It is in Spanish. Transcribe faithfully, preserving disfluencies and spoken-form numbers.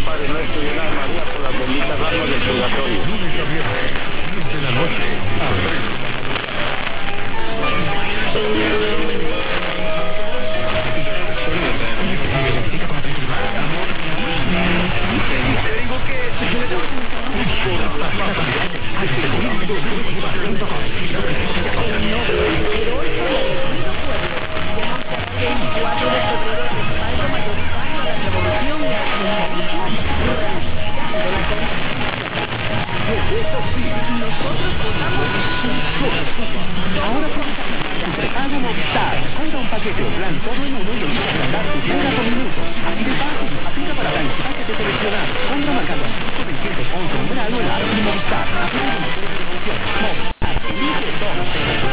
Padre nuestro y una María por las benditas almas del purgatorio. Lunes a viernes, diez de la noche, a tres de la Ahora prepago Movistar. Compra un paquete o plan todo en uno y elige agrandar tus megas por minuto. Así de fácil. Aplica para plan paquete seleccionado. Compra marcando veintisiete once numeral o el app de Movistar.